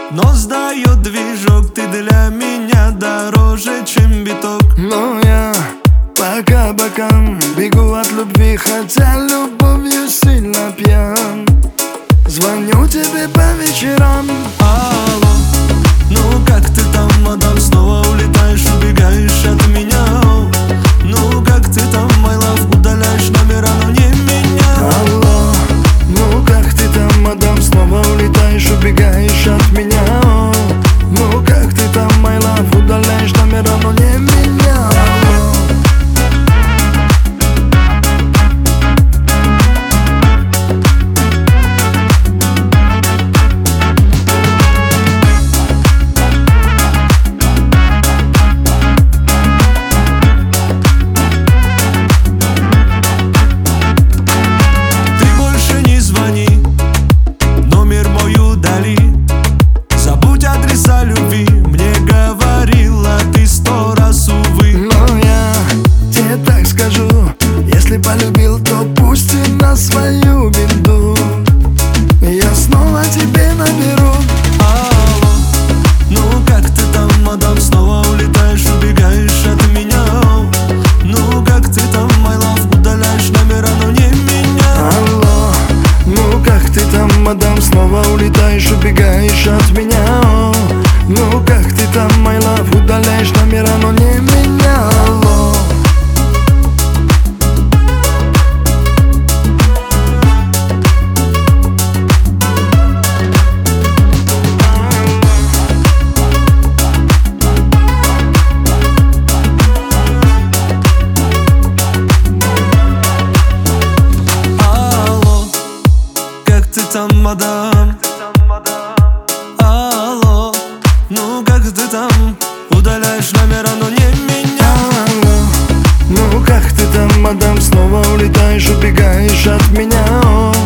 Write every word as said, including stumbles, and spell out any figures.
но сдает движок. Ты для меня дороже, чем биток. Но я пока бокам бегу от любви, хотя любовью сильно пьян. Звоню тебе по вечерам. Алло, ну как ты там, мадам? Снова улетаешь, убегаешь от меня. Ну как ты там, my love? Удаляешь номера, но не меня. Алло, ну как ты там, мадам? Снова улетаешь, убегаешь от меня. Ну как ты там, my love? Удаляешь номера, но не меня. Любви мне говорила ты сто раз, увы. Но я тебе так скажу: если полюбил, то пусть и на свою беду. Я снова тебе наберу. Алло, ну как ты там, мадам? Снова улетаешь, убегаешь от меня. Ну как ты там, my love? Удаляешь номера, но не меня. Алло, ну как ты там, мадам? Снова улетаешь, убегаешь от меня. Ну как ты там, my love? Удаляешь номера, но не меня. Алло. Алло, как ты там, мадам? Алло, ну как ты там? Удаляешь номера, но не меня. Алло, ну как ты там, мадам? Снова улетаешь, убегаешь от меня.